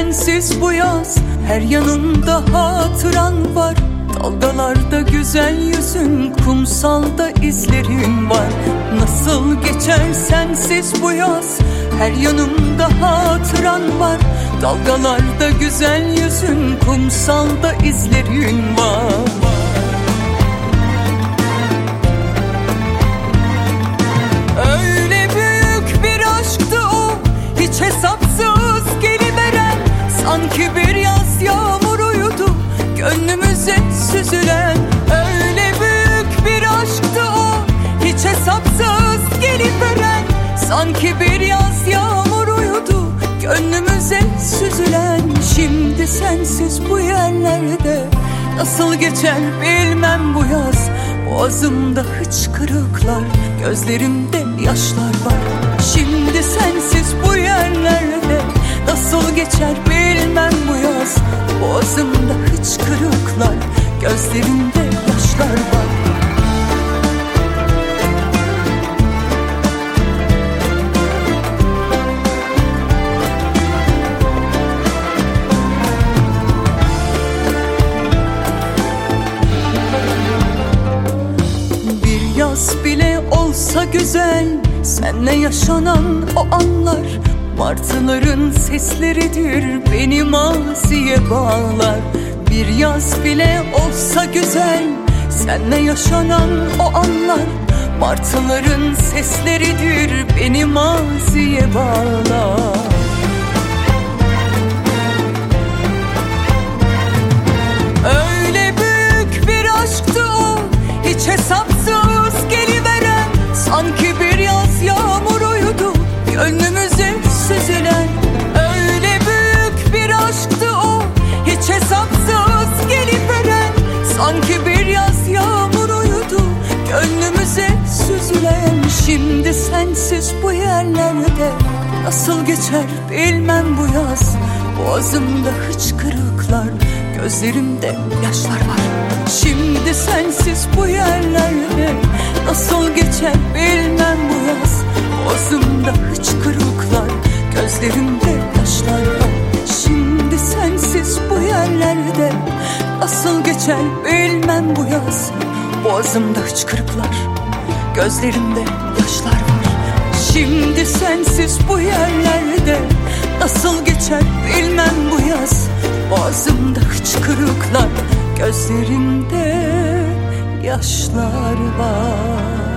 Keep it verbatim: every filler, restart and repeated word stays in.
sensiz bu yaz, her yanımda hatıran var. Dalgalarda güzel yüzün, kumsalda izlerin var. Nasıl geçer sensiz bu yaz, her yanımda hatıran var. Dalgalarda güzel yüzün, kumsalda izlerin var. Öyle büyük bir aşktı o, hiç hesapsız geliveren. Sanki bir yaz yağmuruydu gönlümüze süzülen. Öyle büyük bir aşktı o, hiç hesapsız geliveren. Sanki bir yaz yağmuruydu gönlümüze süzülen. Şimdi sensiz bu yerlerde nasıl geçer bilmem bu yaz. Boğazımda hıçkırıklar, gözlerimde yaşlar var. Şimdi sensiz bu yerlerde nasıl geçer bilmem bu yaz. Boğazımda hıçkırıklar, gözlerimde yaşlar var. Bir yaz bile olsa güzel, senle yaşanan o anlar. Martıların sesleridir beni maziye bağlar. Bir yaz bile olsa güzel, senle yaşanan o anlar. Martıların sesleridir beni maziye bağlar. Öyle büyük bir aşktı o, hiç hesapsız geliveren. Sanki bir yaz yağmuruydu gönlümüze süzülen. Öyle büyük bir aşktı o, hiç hesapsız geliveren. Sanki bir yaz yağmuruydu gönlümüze süzülen. Şimdi sensiz bu yerlerde nasıl geçer bilmem bu yaz. Boğazımda hıçkırıklar, gözlerimde yaşlar var. Şimdi sensiz bu yerlerde nasıl geçer bilmem bu yaz. Boğazımda hıçkırıklar, gözlerimde yaşlar var. Şimdi sensiz bu yerlerde nasıl geçer bilmem bu yaz. Boğazımda hıçkırıklar, gözlerimde yaşlar var. Şimdi sensiz bu yerlerde nasıl geçer bilmem bu yaz. Boğazımda hıçkırıklar, gözlerimde yaşlar var.